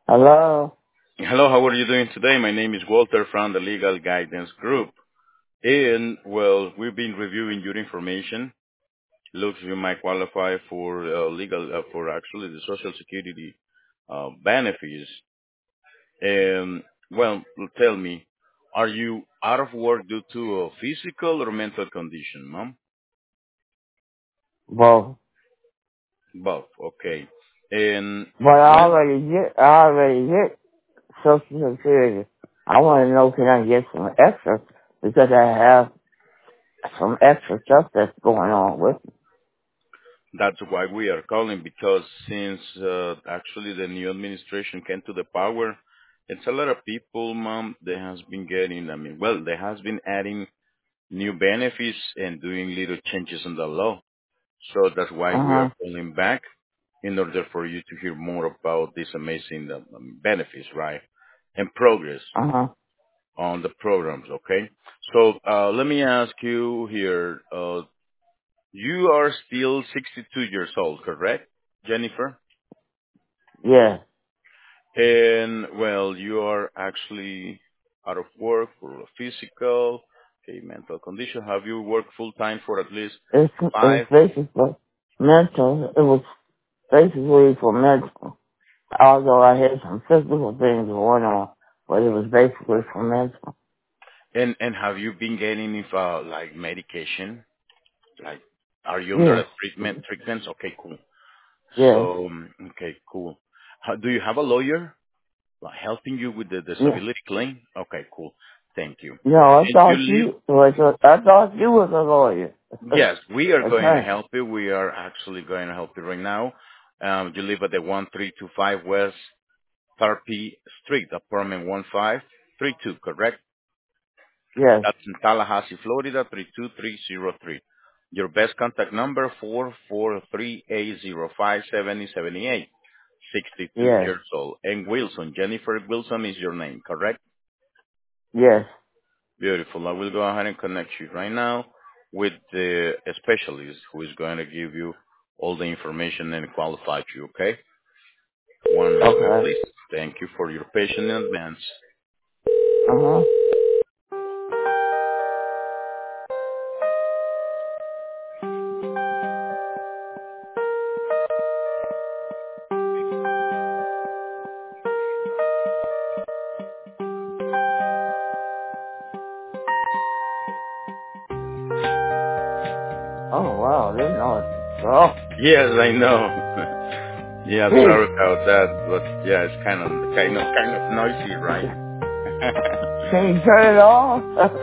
Hello. Hello, how are you doing today? My name is Walter from the Legal Guidance Group. And, well, we've been reviewing your information. Looks you might qualify for for actually the Social Security benefits. And, well, tell me, are you out of work due to a physical or mental condition, mom? Well, Both, okay. And but when I already get Social Security. I want to know, can I get some extra? Because I have some extra stuff that's going on with me. That's why we are calling, because since actually the new administration came to the power, it's a lot of people, mom, they has been getting, they has been adding new benefits and doing little changes in the law. So that's why we are Uh-huh. calling back in order for you to hear more about these amazing benefits, right? And progress Uh-huh. on the programs, okay? So let me ask you here, you are still 62 years old, correct, Jennifer? Yeah. And well, you are actually out of work for a physical, okay, mental condition. Have you worked full time for at least It's five? basically mental. It was basically for mental. Although I had some physical things going on, but it was basically for mental. And have you been getting like medication? Like, are you under Yes. a treatments? Okay, cool. Yes. So okay, cool. Do you have a lawyer like helping you with the Yeah. disability claim? Okay, cool. Thank you. No, I And you thought live. you was I thought you was a lawyer. Yes, we are going to Attorney. help you. We are actually going to help you right now. You live at the 1325 West Tharpe Street, apartment 1532, correct? Yes. That's in Tallahassee, Florida, 32303. Your best contact number, 443-805-7078. 62 Yes. years old. And Wilson, Jennifer Wilson is your name, correct? Yes. Beautiful. I will go ahead and connect you right now with the specialist who is going to give you all the information and qualify you, okay? One moment, Okay. please. Thank you for your patience in advance. Uh-huh. Oh, wow. They know it. Oh. Yes, I know. Yeah, Gee. sorry about that, but yeah, it's kind of noisy, right? Can you turn it off?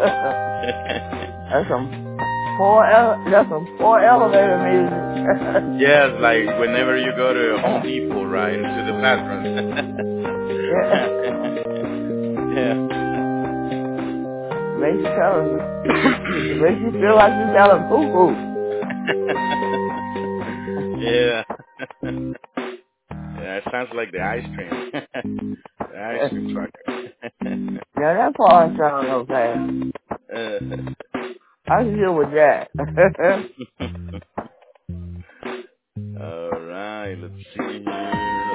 That's some poor elevator music. Yes, like whenever you go to Home Depot, right, into the bathroom. Yeah. Yeah. Makes you tell it makes you feel like you got a poo-poo. Yeah. Yeah, it sounds like the ice cream. The ice cream truck. Now that part sounds okay. uh, I can deal with that. all right, let's see here.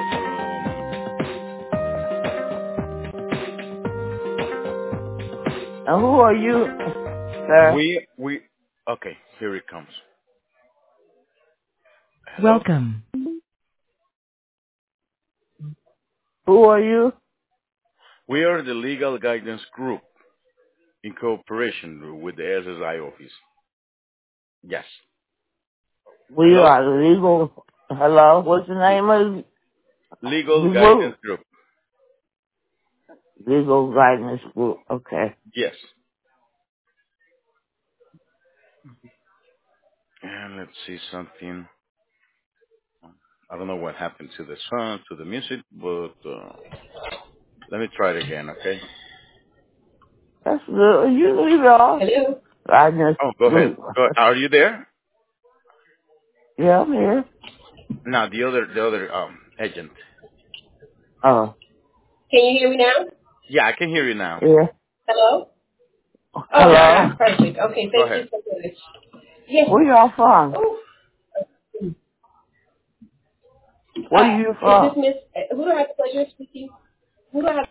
And who are you, sir? We okay, here it comes. Hello? Welcome. Who are you? We are the Legal Guidance Group in cooperation with the SSI office. Yes. We Hello? are the legal. Hello, what's the L- name of Legal the Guidance group? Group. Legal guidance group. Okay. Yes. And let's see something. I don't know what happened to the sound, to the music, but let me try it again, okay? That's good. You leave it off. Hello. Guidance Oh, go ahead. group. Are you there? Yeah, I'm here. No, the other agent. Oh, Can you hear me now? Yeah, I can hear you now. yeah. Hello? Yeah, Okay, yeah. Hello. perfect. Okay, Go thank you ahead. so much. Yes. Where y'all from? Oh, Where are you Is this from? Miss? Who do I have the pleasure of speaking? Who do I have